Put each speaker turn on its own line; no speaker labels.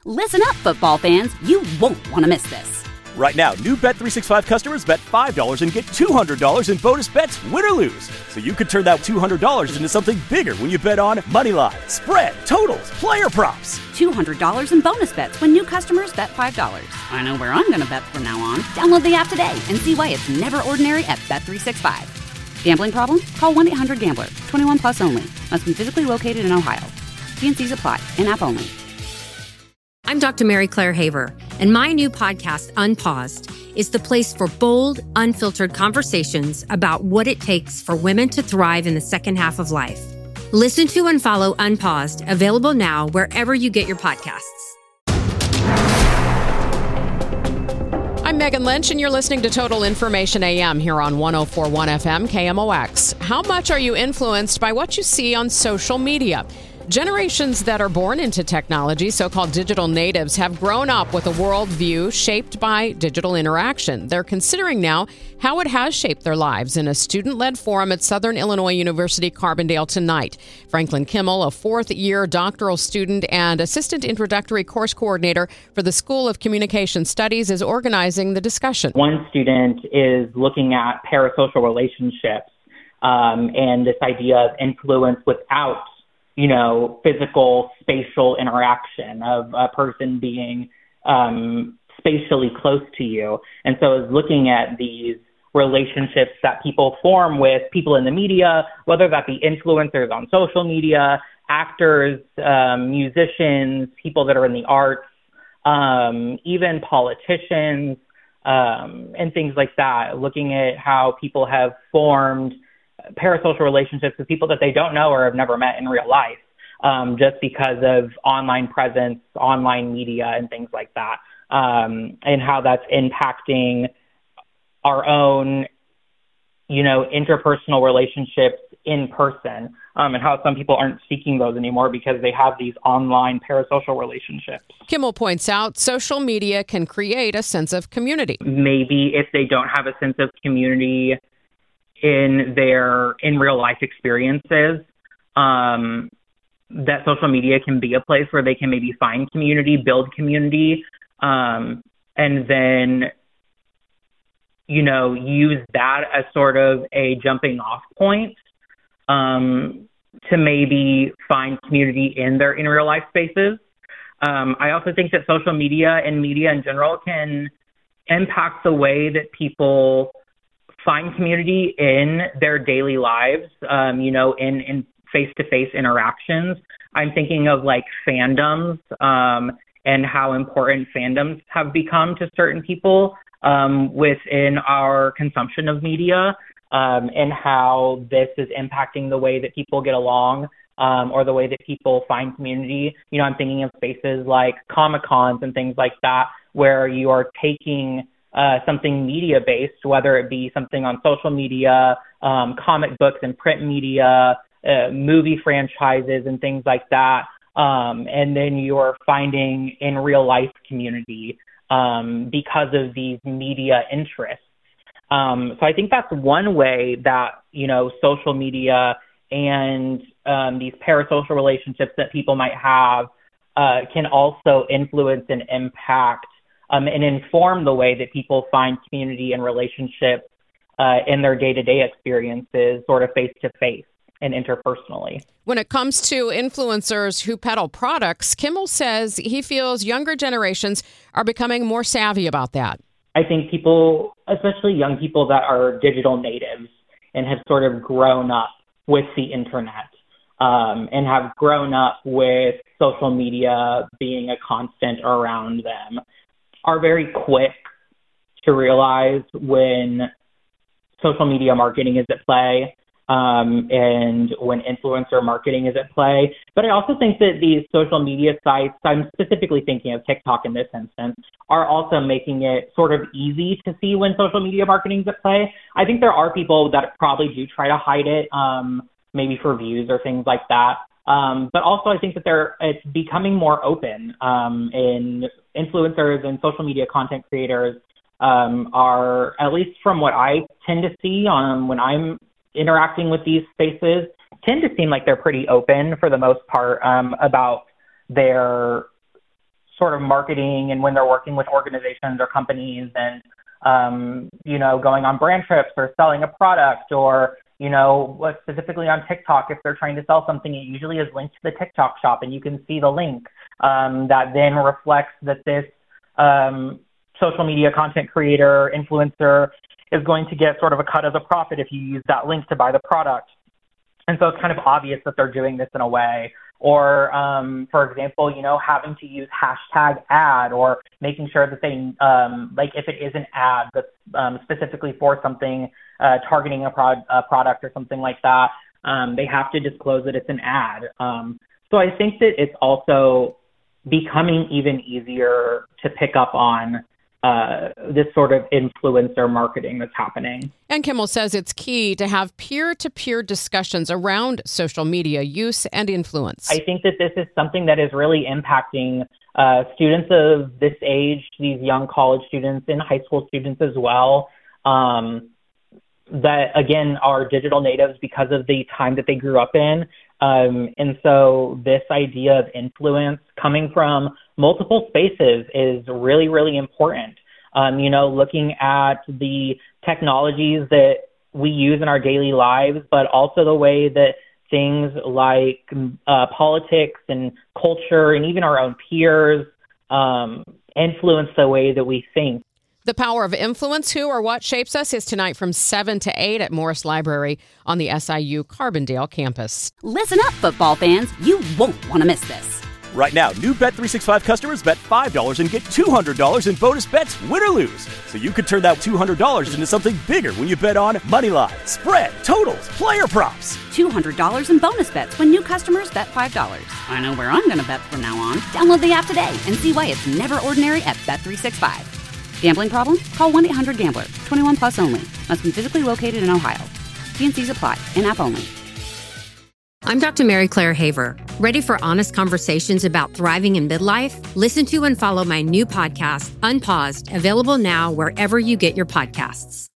Listen up, football fans. You won't want to miss this.
Right now, new Bet365 customers bet $5 and get $200 in bonus bets, win or lose. So you could turn that $200 into something bigger when you bet on money line, spread, totals, player props.
$200 in bonus bets when new customers bet $5. I know where I'm going to bet from now on. Download the app today and see why it's never ordinary at Bet365. Gambling problem? Call 1-800-GAMBLER. 21 plus only. Must be physically located in Ohio. T&Cs apply. In-app only.
I'm Dr. Mary Claire Haver, and my new podcast, Unpaused, is the place for bold, unfiltered conversations about what it takes for women to thrive in the second half of life. Listen to and follow Unpaused, available now wherever you get your podcasts.
I'm Megan Lynch, and you're listening to Total Information AM here on 104.1 FM KMOX. How much are you influenced by what you see on social media? Generations that are born into technology, so-called digital natives, have grown up with a worldview shaped by digital interaction. They're considering now how it has shaped their lives in a student-led forum at Southern Illinois University Carbondale tonight. Franklin Kimmel, a fourth-year doctoral student and assistant introductory course coordinator for the School of Communication Studies, is organizing the discussion.
One student is looking at parasocial relationships and this idea of influence without physical, spatial interaction of a person being spatially close to you. And so I was looking at these relationships that people form with people in the media, whether that be influencers on social media, actors, musicians, people that are in the arts, even politicians, and things like that, looking at how people have formed parasocial relationships with people that they don't know or have never met in real life, just because of online presence, online media, and things like that, and how that's impacting our own, interpersonal relationships in person, and how some people aren't seeking those anymore because they have these online parasocial relationships.
Kimmel points out social media can create a sense of community.
Maybe if they don't have a sense of community in their real life experiences, that social media can be a place where they can maybe find community, build community, and then, use that as sort of a jumping off point to maybe find community in their in real life spaces. I also think that social media and media in general can impact the way that people find community in their daily lives, in face-to-face interactions. I'm thinking of like fandoms and how important fandoms have become to certain people within our consumption of media, and how this is impacting the way that people get along or the way that people find community. I'm thinking of spaces like Comic-Cons and things like that, where you are taking something media-based, whether it be something on social media, comic books and print media, movie franchises and things like that, and then you're finding in real life community because of these media interests. So I think that's one way that, social media and these parasocial relationships that people might have can also influence and impact and inform the way that people find community and relationships in their day-to-day experiences, sort of face-to-face and interpersonally.
When it comes to influencers who peddle products, Kimmel says he feels younger generations are becoming more savvy about that.
I think people, especially young people that are digital natives and have sort of grown up with the internet and have grown up with social media being a constant around them, are very quick to realize when social media marketing is at play and when influencer marketing is at play. But I also think that these social media sites, I'm specifically thinking of TikTok in this instance, are also making it sort of easy to see when social media marketing is at play. I think there are people that probably do try to hide it, maybe for views or things like that. But also I think that it's becoming more open, and influencers and social media content creators are, at least from what I tend to see when I'm interacting with these spaces, tend to seem like they're pretty open for the most part about their sort of marketing and when they're working with organizations or companies and, going on brand trips or selling a product or, specifically on TikTok, if they're trying to sell something, it usually is linked to the TikTok shop and you can see the link that then reflects that this social media content creator, influencer is going to get sort of a cut of the profit if you use that link to buy the product. And so it's kind of obvious that they're doing this in a way. Or, for example, having to use hashtag ad or making sure that they, if it is an ad that's specifically for something, targeting a product or something like that, they have to disclose that it's an ad. So I think that it's also becoming even easier to pick up on this sort of influencer marketing that's happening.
And Kimmel says it's key to have peer-to-peer discussions around social media use and influence.
I think that this is something that is really impacting students of this age, these young college students and high school students as well, that, again, are digital natives because of the time that they grew up in. And so this idea of influence coming from multiple spaces is really, really important. Looking at the technologies that we use in our daily lives, but also the way that things like politics and culture and even our own peers influence the way that we think.
The Power of Influence, Who or What Shapes Us is tonight from 7 to 8 at Morris Library on the SIU Carbondale campus.
Listen up, football fans. You won't want to miss this.
Right now, new Bet365 customers bet $5 and get $200 in bonus bets, win or lose. So you could turn that $200 into something bigger when you bet on moneyline, spread, totals, player props.
$200 in bonus bets when new customers bet $5. I know where I'm going to bet from now on. Download the app today and see why it's never ordinary at Bet365. Gambling problem? Call 1-800-GAMBLER. 21 plus only. Must be physically located in Ohio. T&Cs apply. In-app only.
I'm Dr. Mary Claire Haver. Ready for honest conversations about thriving in midlife? Listen to and follow my new podcast, Unpaused, available now wherever you get your podcasts.